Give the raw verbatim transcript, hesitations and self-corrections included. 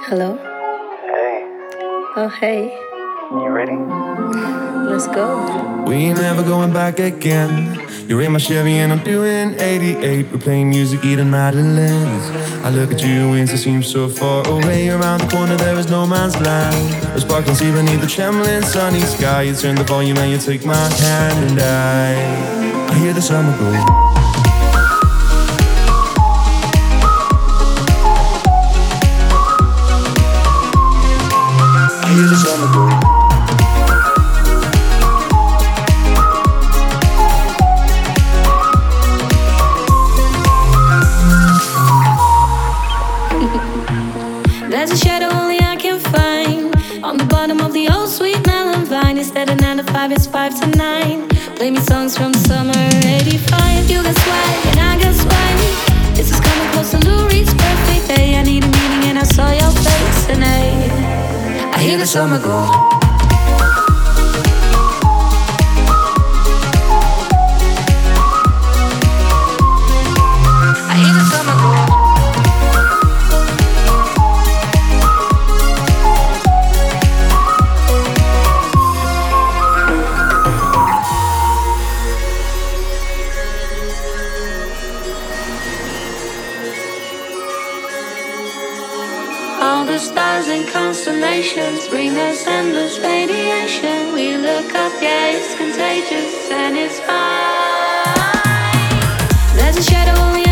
Hello? Hey, Oh, hey. you ready? Let's go. We ain't never going back again. You're in my Chevy and I'm doing eighty-eight. We're playing music, eating Madeleines. I look at you, winds it seems so far away. Around the corner there is no man's land. A sparkling sea beneath the trembling sunny sky. You turn the volume and you take my hand, and I, I hear the summer go. I hear the summer go. There's a shadow only I can find on the bottom of the old sweet melon vine. Instead of nine to five, it's five to nine. Play me songs from summer eighty-five. You got swag and I got swag. This is coming close to Lou Reed's perfect day. I need a meeting and I saw your face, and I, I hear the summer go. All the stars and constellations bring us endless radiation. We look up, yeah, it's contagious and it's fine. There's a shadow only